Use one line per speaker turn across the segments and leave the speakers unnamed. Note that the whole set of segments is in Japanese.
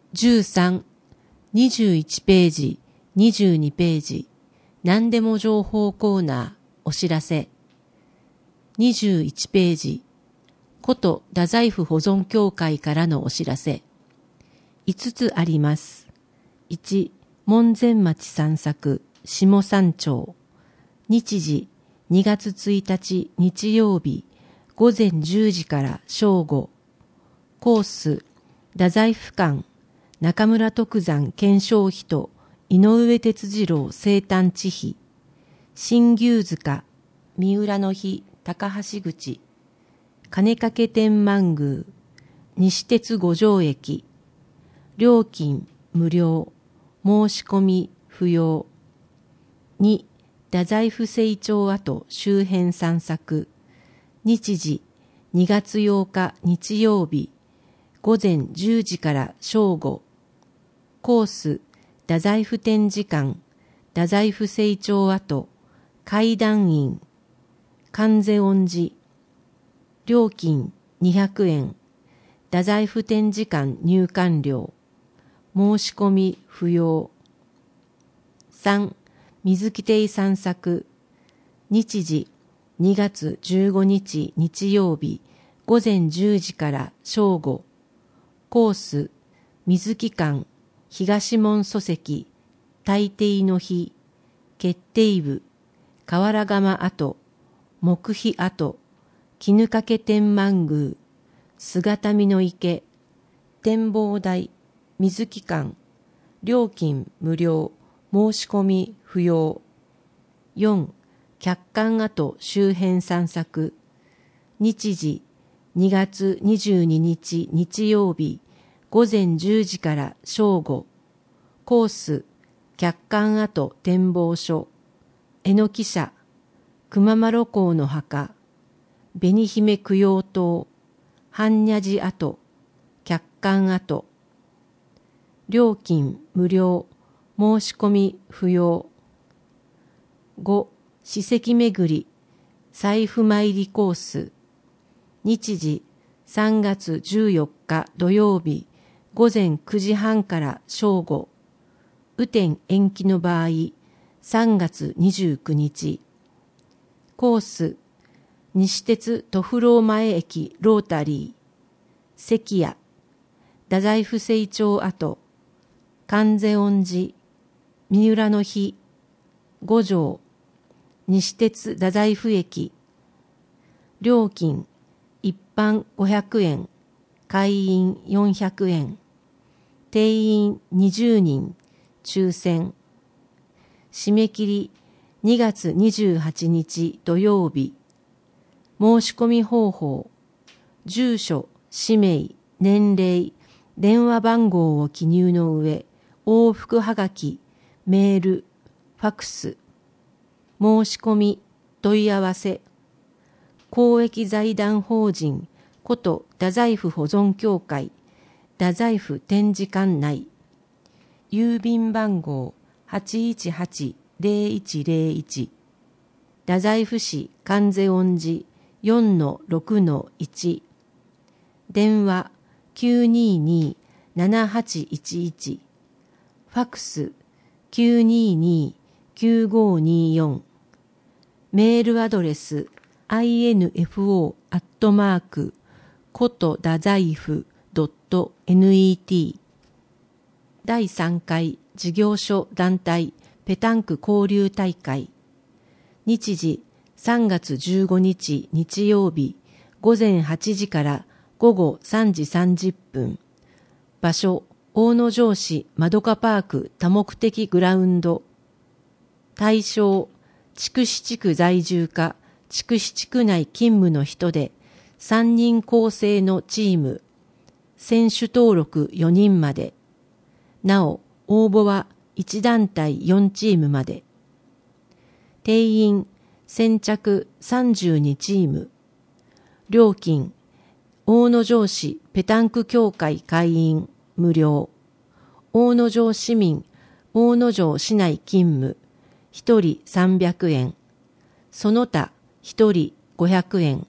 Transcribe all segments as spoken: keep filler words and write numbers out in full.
じゅうさん、にじゅういちページ、にじゅうにページ、何でも情報コーナー、お知らせ。にじゅういちページ、古都太宰府保存協会からのお知らせ。いつつあります。いち、門前町散策、下山町。日時、にがつついたち日曜日、ごぜんじゅうじから正午。コース、太宰府館、中村徳山顕彰碑と井上哲次郎生誕地碑。新牛塚、三浦の碑、高橋口。金掛天満宮、西鉄五条駅。料金無料、申し込み不要。に、太宰府成長跡周辺散策。日時、にがつようか日曜日、ごぜんじゅうじから正午。コース、太宰府展示館、太宰府成長跡、階段院、観世音寺。料金にひゃくえん。太宰府展示館入館料。申し込み不要。さん、水木亭散策。日時、にがつじゅうごにち日曜日、ごぜんじゅうじから正午。コース、水木館、東門礎石、大抵の碑、決定部、河原釜跡、木碑跡、絹掛天満宮、姿見の池、展望台、水木館、料金無料、申し込み不要。よん、客館跡周辺散策。日時、にがつにじゅうににち日曜日、ごぜんじゅうじから正午。コース、客館跡展望所。えのき社、熊麻呂公の墓。紅姫供養塔。般若寺跡。客館跡。料金無料、申し込み不要。ご、史跡巡り、財布参りコース。日時、さんがつじゅうよっか土曜日、ごぜんくじはんから正午。雨天延期の場合、さんがつにじゅうくにち。コース、西鉄都府老前駅ロータリー。関屋、太宰府成長跡、観世音寺、三浦の碑、五条、西鉄太宰府駅。料金、一般ごひゃくえん、会員よんひゃくえん。定員にじゅうにん、抽選。締め切りにがつにじゅうはちにち土曜日。申し込み方法、住所、氏名、年齢、電話番号を記入の上、往復はがき、メール、ファクス。申し込み、問い合わせ。公益財団法人、古都太宰府保存協会、太宰府展示館内。郵便番号 はちいちはちぜろいちぜろいち。太宰府市観世音寺 よんのろくのいち。電話 きゅうにーにーななはちいちいち。ファクス きゅうにーにーきゅうごにーよん。メールアドレス アイエヌエフオー アットマーク古都太宰府 ドットネット。だいさんかい事業所団体ペタンク交流大会。日時さんがつじゅうごにち日曜日、ごぜんはちじからごごさんじさんじゅっぷん。場所、大野城市まどかパーク多目的グラウンド。対象、筑紫地区在住か筑紫地区内勤務の人でさんにん構成のチーム。選手登録よにんまで。なお、応募はいちだんたいよんチームまで。定員、先着さんじゅうにチーム。料金、大野城市ペタンク協会会員無料。大野城市民、大野城市内勤務、ひとりさんびゃくえん。その他、ひとりごひゃくえん。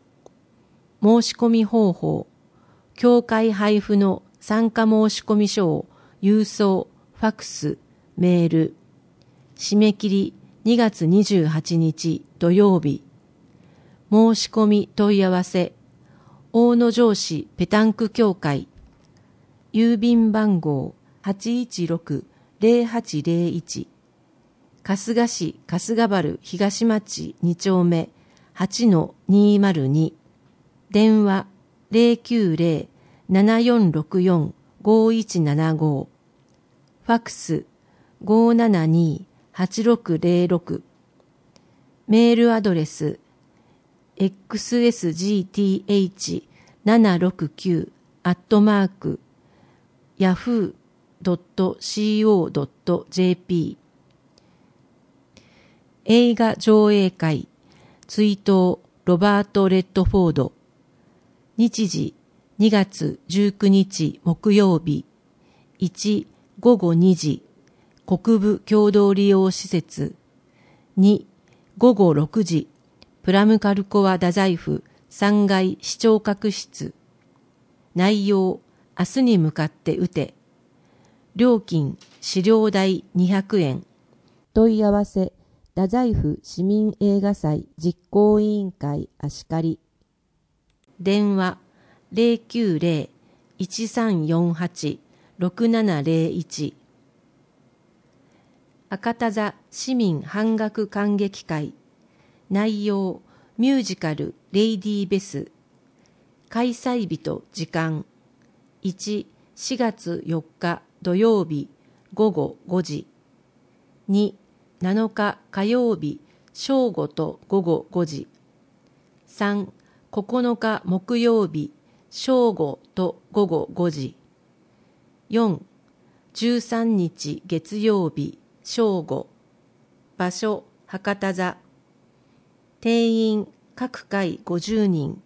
申し込み方法、協会配布の参加申込書を郵送、ファクス、メール。締め切りにがつにじゅうはちにち土曜日。申し込み問い合わせ。大野城市ペタンク協会。郵便番号 はちいちろくーぜろはちぜろいち。春日市春日原東町に丁目 はちのにーまるに。電話ゼロきゅうゼロ ななよんろくよん ごいちななご。ファクスごーななにー はちろくゼロろく。メールアドレス エックスエスジーティーエイチななろくきゅう アットマーク ヤフードットシーオードットジェーピー。 映画上映会追悼ロバート・レッドフォード。日時にがつじゅうくにち木曜日。いちごごにじ国部共同利用施設。にごごろくじプラムカルコア太宰府さんがい視聴覚室。内容明日に向かって打て。料金資料代にひゃくえん。問い合わせ太宰府市民映画祭実行委員会足利。電話ゼロきゅうゼロ いちさんよんはち ろくななゼロいち。赤田座市民半額観劇会。内容ミュージカルレイディーベス。開催日と時間いち、しがつよっか土曜日ごごごじ。に、なのか火曜日正午とごごごじ。さん、ここのか木曜日正午とごごごじ。よん、じゅうさんにち月曜日正午。場所博多座。定員各回ごじゅうにん。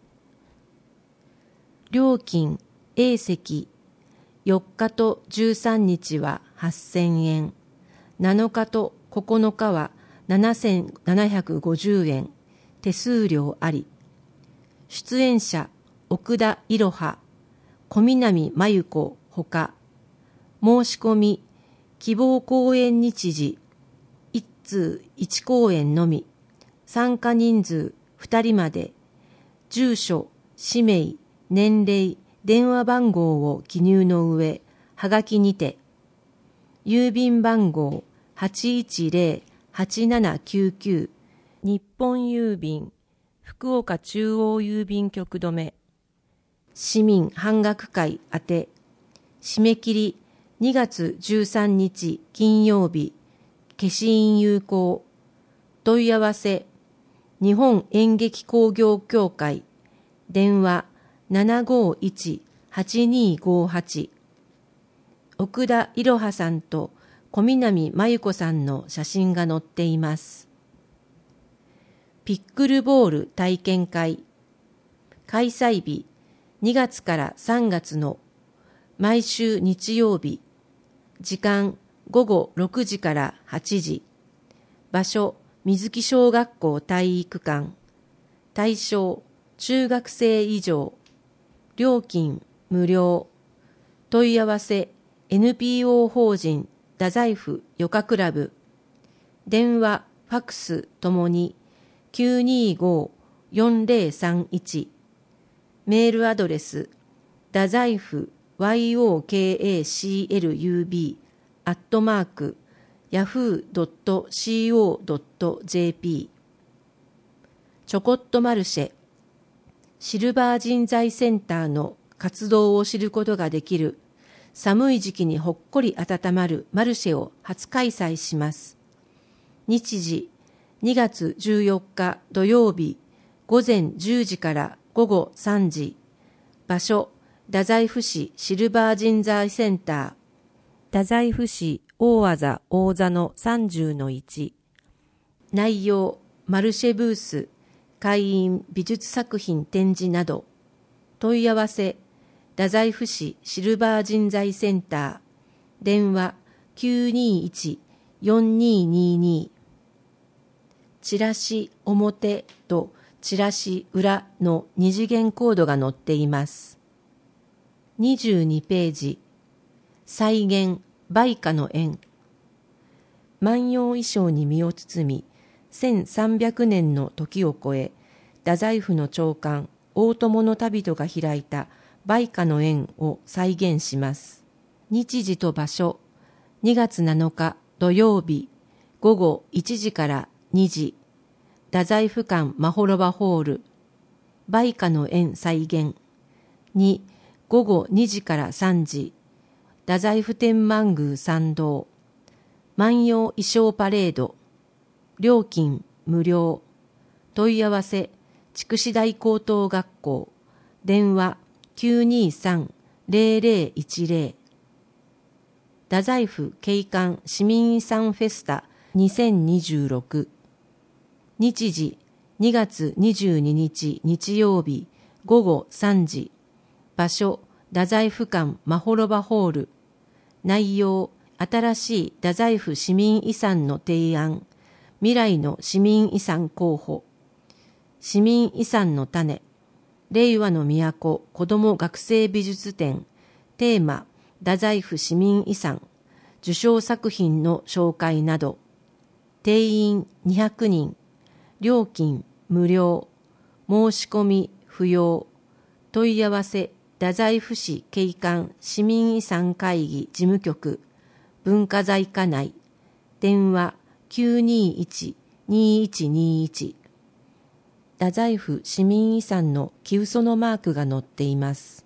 料金 A 席。よっかとじゅうさんにちははっせんえん。なのかとここのかはななせんななひゃくごじゅうえん。手数料あり。出演者奥田いろは、小南真由子ほか。申し込み希望公演日時一通一公演のみ。参加人数ふたりまで。住所、氏名、年齢、電話番号を記入の上、はがきにて。郵便番号 はちいちゼロ はちななきゅうきゅう。日本郵便福岡中央郵便局止め。市民半額会宛て。締め切りにがつじゅうさんにち金曜日。消印有効。問い合わせ日本演劇工業協会。電話ななごいち はちにごはち。奥田いろはさんと小南真由子さんの写真が載っています。ピックルボール体験会。開催日にがつからさんがつの毎週日曜日。時間ごごろくじからはちじ。場所水木小学校体育館。対象中学生以上。料金無料。問い合わせ エヌピーオー 法人太宰府余暇クラブ。電話ファクスともにきゅうにご よんゼロさんいち。メールアドレス太宰府 ヨーカクルブ アットマーク ヤフードットシーオードットジェーピー。ちょこっとマルシェ。シルバー人材センターの活動を知ることができる寒い時期にほっこり温まるマルシェを初開催します。日時にがつじゅうよっか土曜日ごぜんじゅうじからごごさんじ。場所太宰府市シルバー人材センター。太宰府市大和座大座の さんじゅうのいち。内容マルシェブース、会員美術作品展示など。問い合わせ太宰府市シルバー人材センター。電話きゅうにいち よんににに。チラシ表とチラシ裏の二次元コードが載っています。にじゅうにページ。 再現、売価の縁。万葉衣装に身を包み、せんさんびゃくねんの時を超え、太宰府の長官、大友の旅人が開いた売価の縁を再現します。日時と場所、にがつなのか土曜日、午後いちじからにじ、太宰府館まほろばホール、売価の縁再現。に、午後にじからさんじ、太宰府天満宮参道、万葉衣装パレード、料金無料、問い合わせ、筑紫大高等学校、電話 きゅうにさん ゼロゼロいちゼロ。太宰府景観市民遺産フェスタにせんにじゅうろく。日時にがつにじゅうににち日曜日午後さんじ。場所太宰府館まほろばホール。内容新しい太宰府市民遺産の提案。未来の市民遺産候補。市民遺産の種。令和の都子ども学生美術展。テーマ太宰府市民遺産。受賞作品の紹介など。定員にひゃくにん。料金無料。申し込み不要。問い合わせ太宰府市景観市民遺産会議事務局文化財課内。電話 きゅうにいち にいちにいち。太宰府市民遺産の木嘘のマークが載っています。